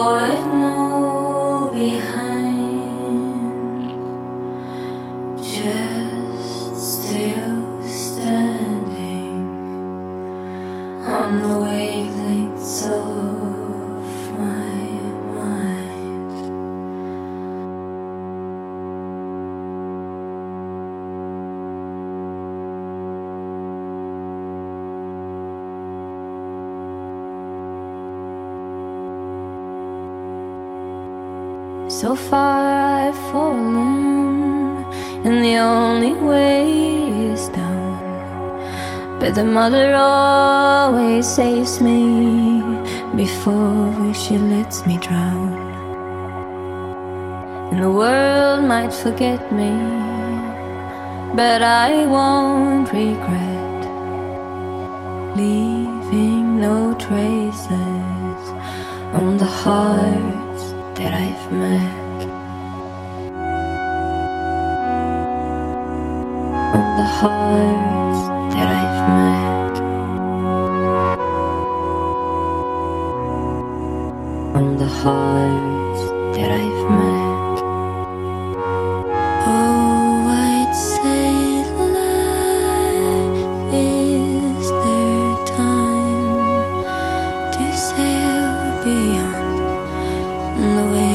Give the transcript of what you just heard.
what no behind, just still standing on the wavelengths of my mind. So far I've fallen, and the only way is down. But the mother always saves me before she lets me drown. And the world might forget me, but I won't regret leaving no traces on the hearts that I've met. On the hearts that I've met. On the hearts that I've met. Oh, I'd say life is there time to sail beyond the way